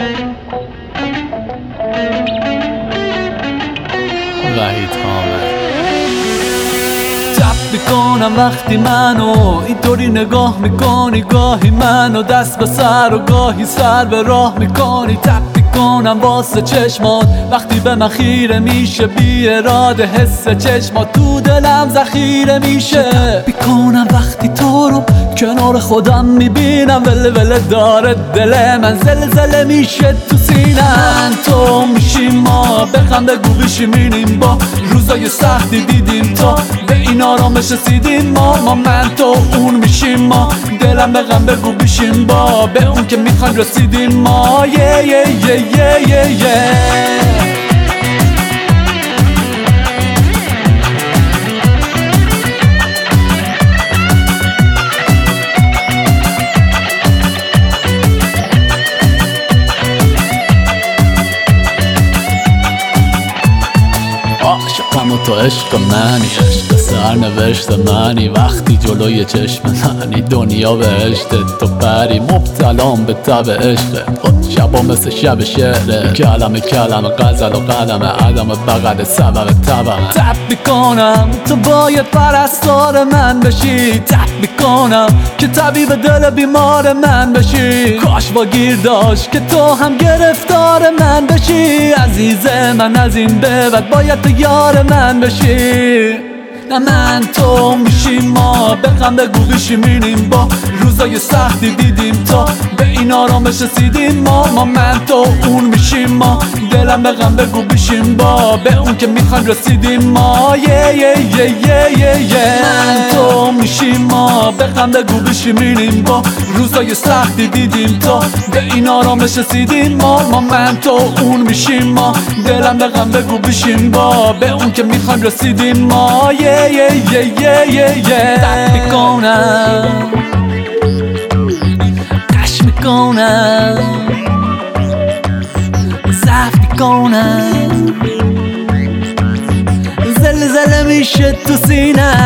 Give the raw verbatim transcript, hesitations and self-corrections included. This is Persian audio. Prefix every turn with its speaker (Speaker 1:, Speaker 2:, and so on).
Speaker 1: وحید حامد. تب میکنم وقتی منو اینطوری نگاه میکنی، گاهی منو دست به سر و گاهی سر به راه میکنی. تب میکنم واسه چشمات وقتی به من خیره میشه، بی اراده حس چشمات تو دلم ذخیره میشه. میکنم وقتی تو رو کنار خودم میبینم، وله وله داره دل من، زلزله میشه تو سینم. تو میشیم ما بخم بگو بشینیم، با روزای سختی دیدیم تا به این آرامش رسیدیم ما. ما من تو اون میشیم ما، دلم بغم بگو بشین با به اون که میخوایم رسیدیم ما. یه یه یه یه یه یه عاشقم و تو عشق منی، عشق سرنوشت منی. وقتی جلوی چشم منی دنیا بهشت تو پری، مبتلام به تب عشق خود شبا مثل شب شعره، کلمه کلمه غزل و قلم عدم بغل سبب تبم. تب میکنم تو باید پرستار من بشی، تب میکنم که طبیب دل بیمار من بشی. کاش با گیر داشت که تو هم گرفتار من بشی. عزیز من از این به بعد باید به یار من بشی. نه من تو میشیم ما بخم بگو بشینیم، با روزای سختی دیدیم تا به این آرامش رسیدیم ما. ما من تو اون میشیم ما، دلم بغم بگو بشین با به اون که میخوایم رسیدیم ما. یه یه یه یه یه یه من تو میشیم ما بخم بگو بشینیم، با روزای سختی دیدیم تا به این آرامش رسیدیم ما. ما من تو اون میشیم ما، دلم بغم بگو بشین با به اون که میخوایم رسیدیم ما. یه یه یه یه یه یه تب میکنم، قش میکنم، زفت میکنم، زلزله میشه تو سینم.